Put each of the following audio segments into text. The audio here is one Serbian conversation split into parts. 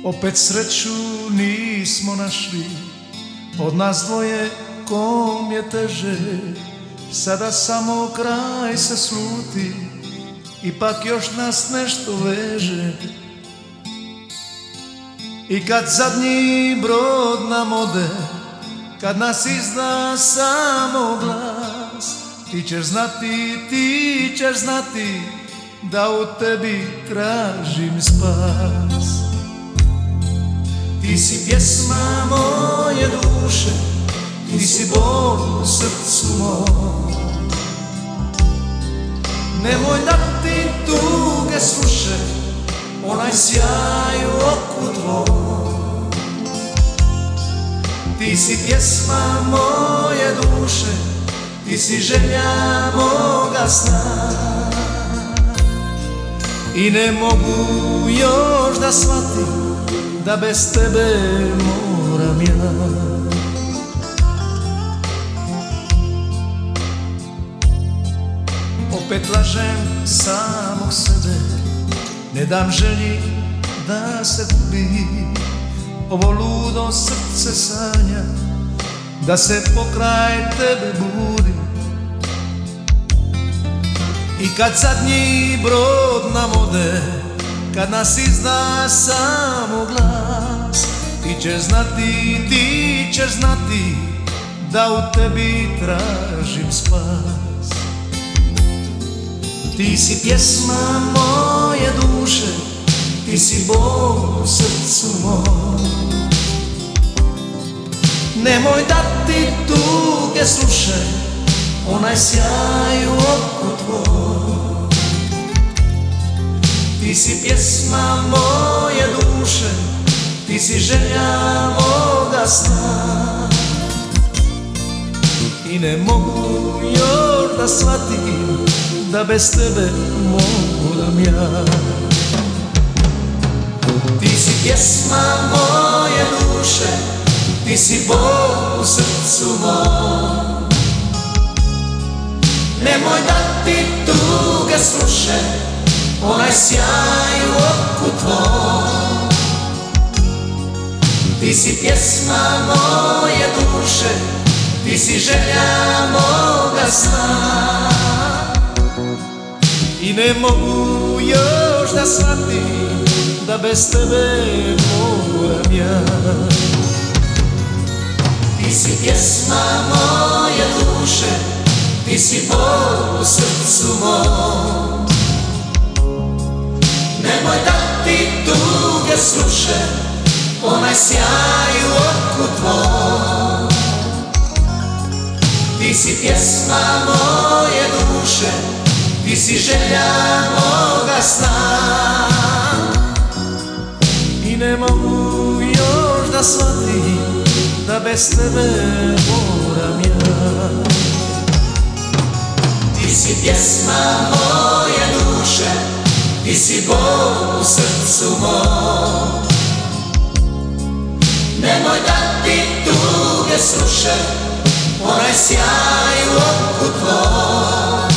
Opet sreću nismo našli, od nas dvoje kom je teže. Sada samo kraj se sluti, ipak još nas nešto veže. I kad zadnji brod nam ode, kad nas izda samo glas, ti ćeš znati da u tebi tražim spas. Ti si pjesma moje duše, ti si bol u srcu mom. Nemoj da ti tuge sluše, onaj sjaj u oku tvoj. Ti si pjesma moje duše, ti si želja moga sna. I ne mogu još da shvatim da bez tebe moram ja. Opet lažem samog sebe, ne dam želji da se gubi. Ovo ludo srce sanja da se pokraj tebe budi. I kad zadnji brod nam ode, kad nas izda samo glas, ti ćeš znati da u tebi tražim spas. Ti si pjesma moje duše, ti si bol u srcu mom. Nemoj da ti tuge sluše, onaj sjaj u oku tvoj. Ti si pjesma moje duše, ti si želja moga sna. I ne mogu još da shvatim da bez tebe moram ja. Ti si pjesma moje duše, ti si bol u srcu mom. Nemoj da ti tuge sluše, onaj sjaj u oku tvoj. Ti si pjesma moje duše, ti si želja moga sna. I ne mogu još da shvatim da bez tebe moram ja. Ti si pjesma moje duše, ti si bol u srcu mom. Nemoj da ti tuge sluše, onaj sjaj u oku tvoj. Ti si pjesma moje duše, ti si želja moga sna. I ne mogu još da shvatim da bez tebe moram ja. Ti si pjesma moje duše, ti si bol u srcu mom. Nemoj da ti tuge sluše, onaj sjaj u oku tvoj.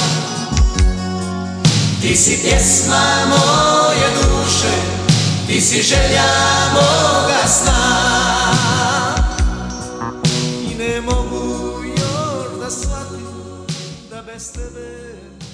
Ti si pjesma moje duše, ti si želja moga sna. I ne mogu još da shvatim da bez tebe